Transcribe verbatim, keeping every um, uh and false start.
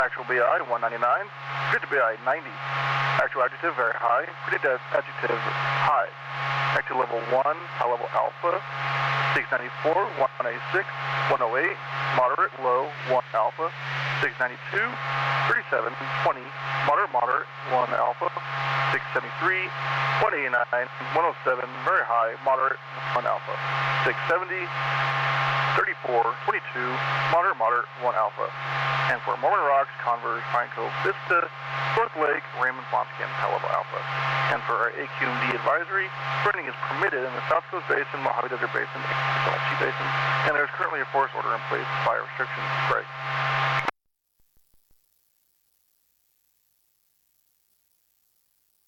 Actual B I, one ninety-nine. Predicted B I, ninety. Actual adjective, very high. Predicted adjective, high. Actual level one, high level alpha, six ninety-four, one ninety-six, one oh eight. Moderate, low, one alpha, six ninety-two, thirty-seven, twenty. Moderate, moderate, one alpha, six seventy-three, one eighty-nine, one oh seven. Very high, moderate, one alpha, six seventy, thirty-four, twenty-two. Moderate, moderate, one alpha. And for Mormon Rocks, Converse, Pine Cove, Vista, North Lake, Raymond, Ponskin, high level alpha. And for our A Q M D advisory, running is permitted in the South Coast Basin, Mojave Desert Basin, and the Gulf Basin, and there's currently a forest order in place by restrictions. Right.